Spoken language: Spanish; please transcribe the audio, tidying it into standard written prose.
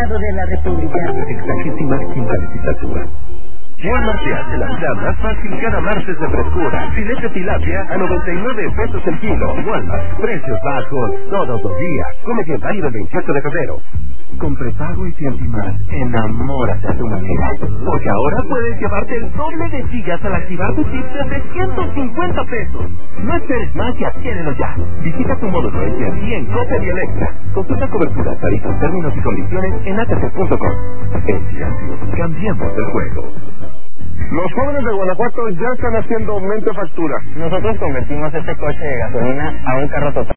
Senado de la República. 65ª legislatura. Geo Marcial te la vida más fácil cada martes de frescura. Filete tilapia a 99 pesos el kilo. Walmart, precios bajos todos los días. Come bien válido el 28 de febrero. Con prepago y Tiempimás, enamórate a tu manera. Porque ahora puedes llevarte el doble de gigas al activar tu chip de 350 pesos. No esperes más y adquiérelo ya. Visita tu módulo AT&T en Coppel y Electra. Consulta cobertura, tarifas, términos y condiciones en atc.com. AT&T, cambiemos el juego. Los jóvenes de Guanajuato ya están haciendo mente factura. Nosotros convertimos este coche de gasolina a un carro total.